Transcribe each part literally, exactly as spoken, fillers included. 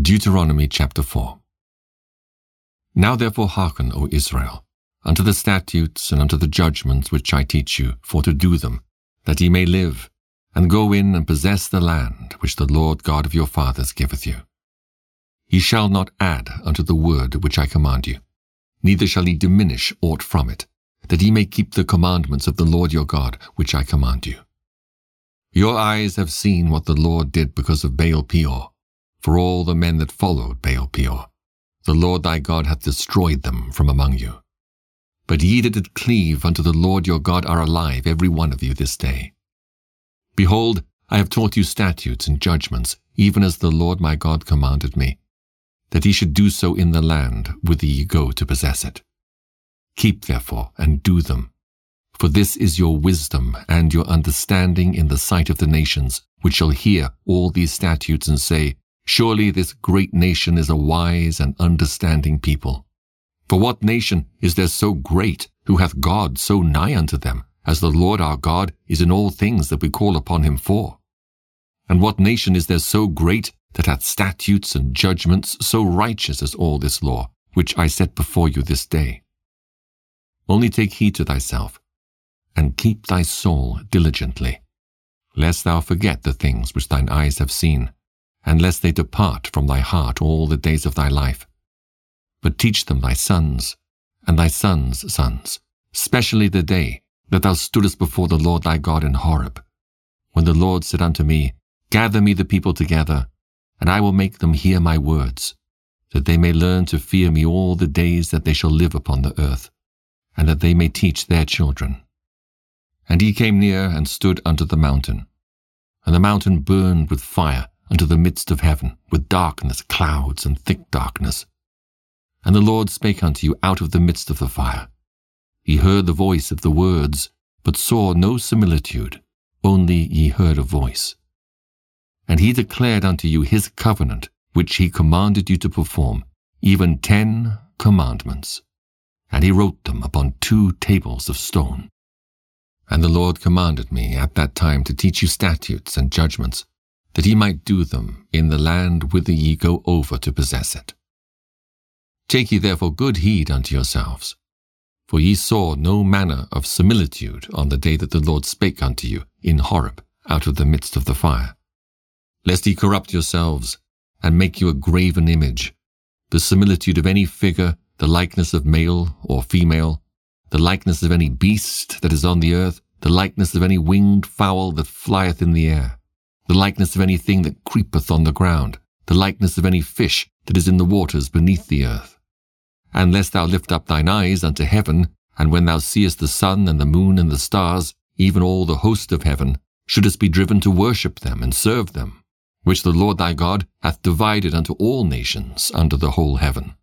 Deuteronomy chapter four. Now therefore hearken, O Israel, unto the statutes and unto the judgments which I teach you, for to do them, that ye may live, and go in and possess the land which the Lord God of your fathers giveth you. Ye shall not add unto the word which I command you, neither shall ye diminish aught from it, that ye may keep the commandments of the Lord your God which I command you. Your eyes have seen what the Lord did because of Baal Peor, for all the men that followed Baal Peor. The Lord thy God hath destroyed them from among you. But ye that did cleave unto the Lord your God are alive, every one of you this day. Behold, I have taught you statutes and judgments, even as the Lord my God commanded me, that ye should do so in the land whither ye go to possess it. Keep therefore and do them, for this is your wisdom and your understanding in the sight of the nations, which shall hear all these statutes and say, Surely this great nation is a wise and understanding people. For what nation is there so great, who hath God so nigh unto them, as the Lord our God is in all things that we call upon him for? And what nation is there so great, that hath statutes and judgments so righteous as all this law, which I set before you this day? Only take heed to thyself, and keep thy soul diligently, lest thou forget the things which thine eyes have seen, and lest they depart from thy heart all the days of thy life. But teach them thy sons, and thy sons' sons, specially the day that thou stoodest before the Lord thy God in Horeb, when the Lord said unto me, Gather me the people together, and I will make them hear my words, that they may learn to fear me all the days that they shall live upon the earth, and that they may teach their children. And he came near and stood unto the mountain, and the mountain burned with fire unto the midst of heaven, with darkness, clouds, and thick darkness. And the Lord spake unto you out of the midst of the fire. Ye heard the voice of the words, but saw no similitude, only ye heard a voice. And he declared unto you his covenant, which he commanded you to perform, even ten commandments. And he wrote them upon two tables of stone. And the Lord commanded me at that time to teach you statutes and judgments, that ye might do them in the land whither ye go over to possess it. Take ye therefore good heed unto yourselves, for ye saw no manner of similitude on the day that the Lord spake unto you in Horeb out of the midst of the fire, lest ye corrupt yourselves, and make you a graven image, the similitude of any figure, the likeness of male or female, the likeness of any beast that is on the earth, the likeness of any winged fowl that flieth in the air, the likeness of anything that creepeth on the ground, the likeness of any fish that is in the waters beneath the earth. And lest thou lift up thine eyes unto heaven, and when thou seest the sun and the moon and the stars, even all the host of heaven, shouldest be driven to worship them and serve them, which the Lord thy God hath divided unto all nations under the whole heaven.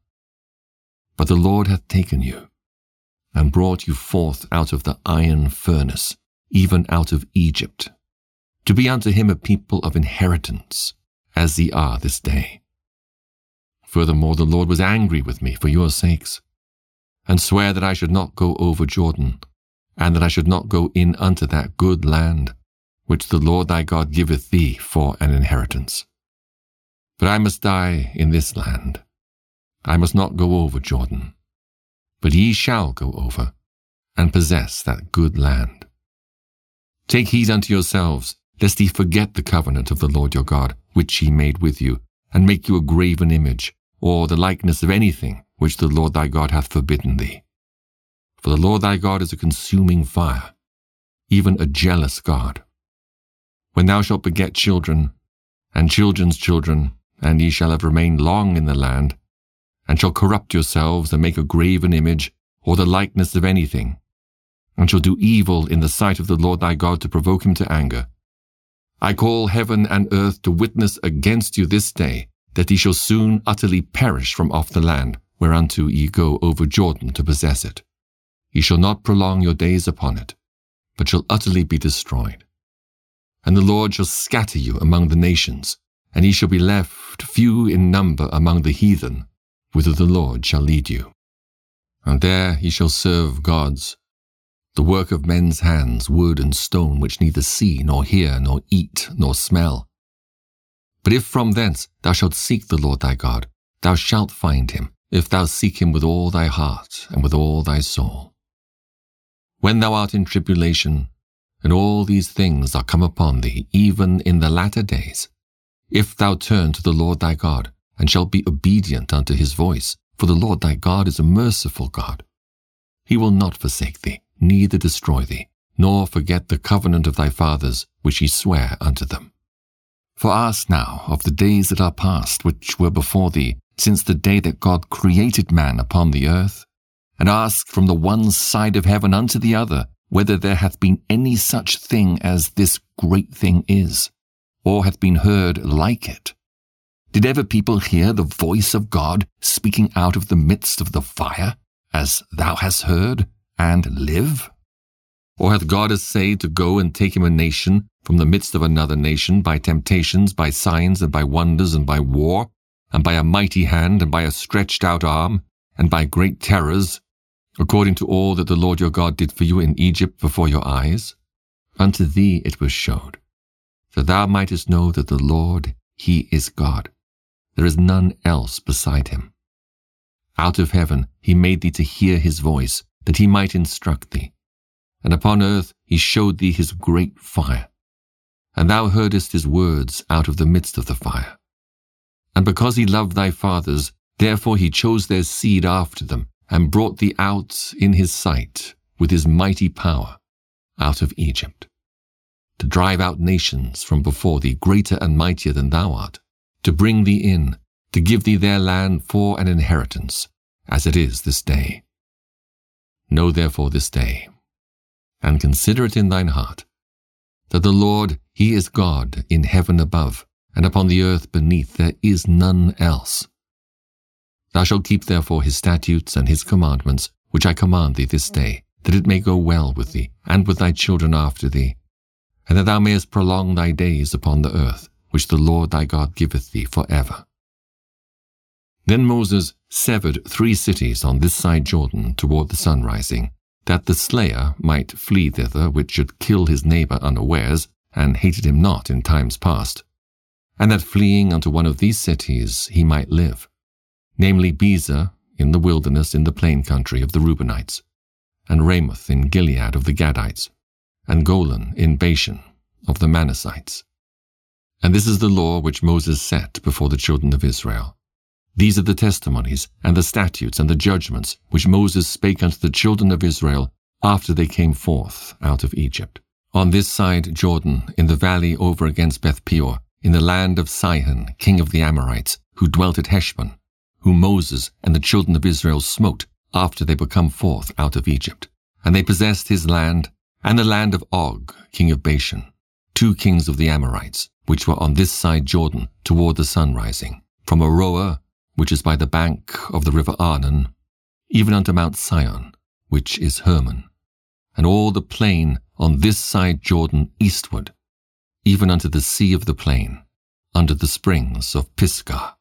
But the Lord hath taken you, and brought you forth out of the iron furnace, even out of Egypt, to be unto him a people of inheritance, as ye are this day. Furthermore, the Lord was angry with me for your sakes, and sware that I should not go over Jordan, and that I should not go in unto that good land, which the Lord thy God giveth thee for an inheritance. But I must die in this land. I must not go over Jordan, but ye shall go over, and possess that good land. Take heed unto yourselves, lest ye forget the covenant of the Lord your God, which he made with you, and make you a graven image, or the likeness of anything which the Lord thy God hath forbidden thee. For the Lord thy God is a consuming fire, even a jealous God. When thou shalt beget children, and children's children, and ye shall have remained long in the land, and shall corrupt yourselves, and make a graven image, or the likeness of anything, and shall do evil in the sight of the Lord thy God to provoke him to anger, I call heaven and earth to witness against you this day, that ye shall soon utterly perish from off the land, whereunto ye go over Jordan to possess it. Ye shall not prolong your days upon it, but shall utterly be destroyed. And the Lord shall scatter you among the nations, and ye shall be left few in number among the heathen, whither the Lord shall lead you. And there ye shall serve gods, the work of men's hands, wood and stone, which neither see, nor hear, nor eat, nor smell. But if from thence thou shalt seek the Lord thy God, thou shalt find him, if thou seek him with all thy heart and with all thy soul. When thou art in tribulation, and all these things are come upon thee, even in the latter days, if thou turn to the Lord thy God, and shalt be obedient unto his voice, for the Lord thy God is a merciful God. He will not forsake thee, neither destroy thee, nor forget the covenant of thy fathers, which he sware unto them. For ask now of the days that are past, which were before thee, since the day that God created man upon the earth, and ask from the one side of heaven unto the other, whether there hath been any such thing as this great thing is, or hath been heard like it. Did ever people hear the voice of God speaking out of the midst of the fire, as thou hast heard, and live? Or hath God essayed to go and take him a nation from the midst of another nation by temptations, by signs, and by wonders, and by war, and by a mighty hand, and by a stretched out arm, and by great terrors, according to all that the Lord your God did for you in Egypt before your eyes? Unto thee it was showed, that thou mightest know that the Lord, he is God. There is none else beside him. Out of heaven he made thee to hear his voice, that he might instruct thee. And upon earth he showed thee his great fire. And thou heardest his words out of the midst of the fire. And because he loved thy fathers, therefore he chose their seed after them, and brought thee out in his sight with his mighty power out of Egypt, to drive out nations from before thee greater and mightier than thou art, to bring thee in, to give thee their land for an inheritance, as it is this day. Know therefore this day, and consider it in thine heart, that the Lord, he is God in heaven above, and upon the earth beneath there is none else. Thou shalt keep therefore his statutes and his commandments, which I command thee this day, that it may go well with thee, and with thy children after thee, and that thou mayest prolong thy days upon the earth, which the Lord thy God giveth thee for ever. Then Moses severed three cities on this side Jordan toward the sunrising, that the slayer might flee thither which should kill his neighbor unawares, and hated him not in times past, and that fleeing unto one of these cities he might live, namely Bezer in the wilderness in the plain country of the Reubenites, and Ramoth in Gilead of the Gadites, and Golan in Bashan of the Manassites. And this is the law which Moses set before the children of Israel. These are the testimonies, and the statutes, and the judgments, which Moses spake unto the children of Israel after they came forth out of Egypt. On this side Jordan, in the valley over against Beth-peor, in the land of Sihon, king of the Amorites, who dwelt at Heshbon, whom Moses and the children of Israel smote after they were come forth out of Egypt. And they possessed his land, and the land of Og, king of Bashan, two kings of the Amorites, which were on this side Jordan toward the sunrising, from Aroer, which is by the bank of the river Arnon, even unto Mount Sion, which is Hermon, and all the plain on this side Jordan eastward, even unto the sea of the plain, under the springs of Pisgah.